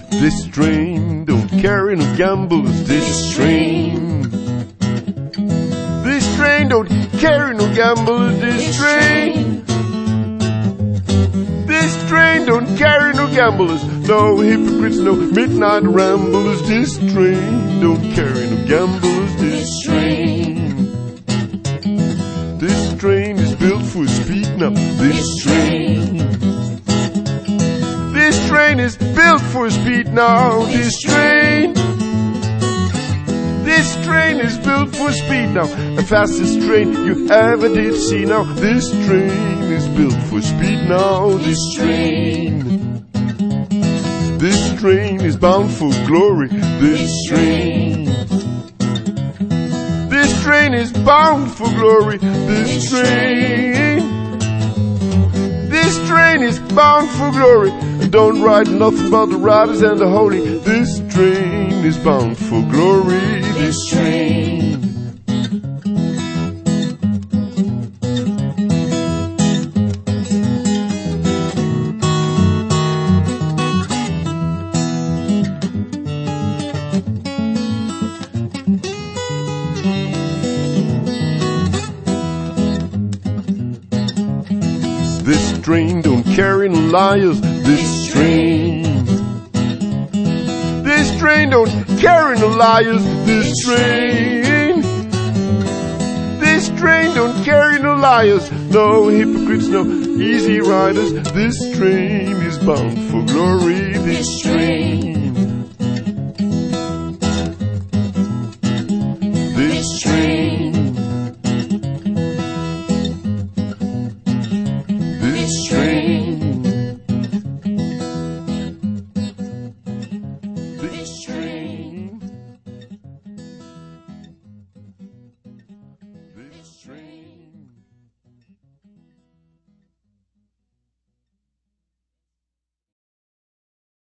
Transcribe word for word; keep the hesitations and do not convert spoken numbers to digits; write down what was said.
This train don't carry no gamblers. This train. This train don't carry no gamblers. This train. This train don't carry no gamblers. No hypocrites, no midnight ramblers. This train don't carry no gamblers. This train. This train is built for speed now. This train. This train is built for speed now. This train. This train is built for speed now. The fastest train you ever did see now. This train is built for speed now. This train. This train is bound for glory. This train. This train is bound for glory. This train. This train is bound for glory. Don't write nothing about the riders and the holy. This train is bound for glory. This train. This train don't carry no liars. This train. This train don't carry no liars. This train. This train don't carry no liars. No hypocrites, no easy riders. This train is bound for glory. This train. This train. This train. This train. This train.